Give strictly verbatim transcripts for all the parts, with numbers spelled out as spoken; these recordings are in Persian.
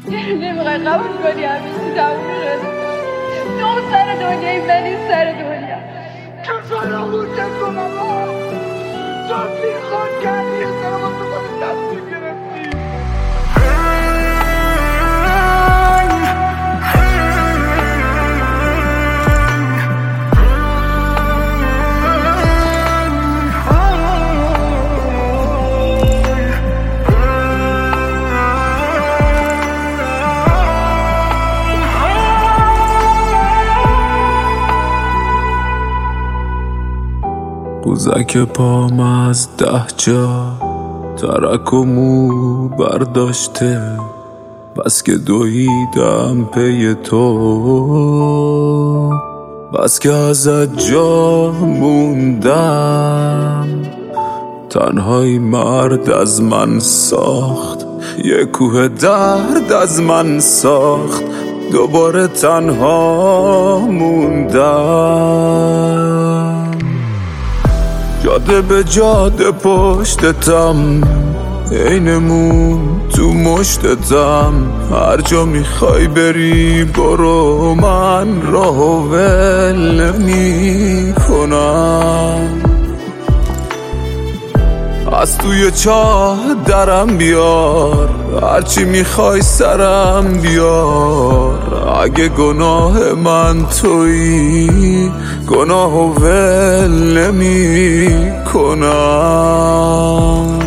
نمیخوای قبول کنی همین چی تموم شد. تو سر دنیایی من این سر دنیا کسای را بوده کنم تو بیخواد کردی یه سر واسه خود تصمیم گرفتی. قوزک پام از ده جا ترک و مو برداشته، بس که دویدم پی تو، بس که ازت جا موندم. تنهایی مرد از من ساخت، یه کوه درد از من ساخت، دوباره تنها موندم. جاده به جاده پشتتم، عین موم تو مشتتم. هر جا میخوای بری برو، من راهو ول نمی کنم. از توی چاه درم بیار، هرچی میخوای سرم بیار. اگه گناه من تویی، گناهو ول نمی کنم.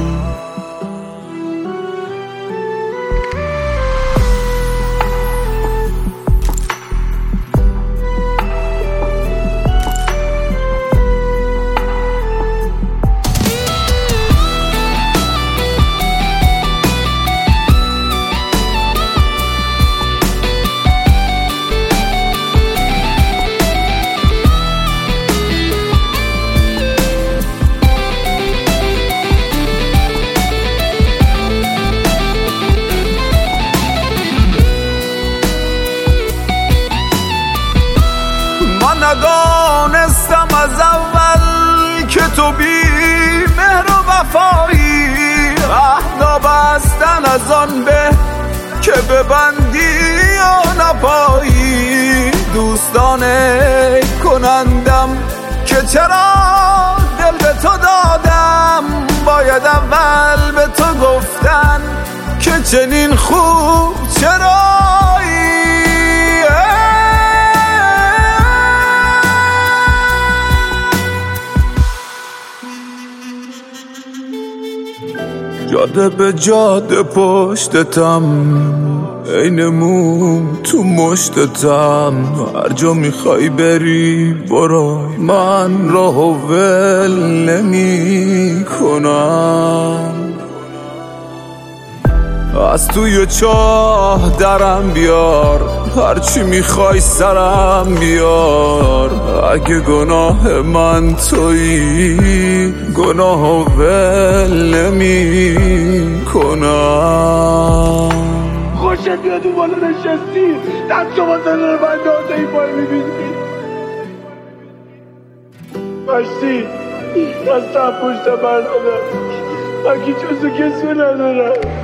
ندانستم از اول که تو بی مهر و وفایی، عهدا بستن از آن به که ببندی یا نپایی. دوستانه کنندم که چرا دل به تو دادم، باید اول به تو گفتن که چنین خوب چرایی. جاده به جاده پشتتم، عین موم تو مشتتم. هر جا میخوای بری برو، من راهو ول نمی کنم. از توی چاه درم بیار، هرچی میخوای سرم بیار. اگه گناه من تویی، گناهو ول نمی کنم. خوشت بیاد اون بالا نشستی، دست شما زنه رو بنده آزه این پای میبینی مشتی دست هم پشت برنامه، من که جزو کسی ندارم.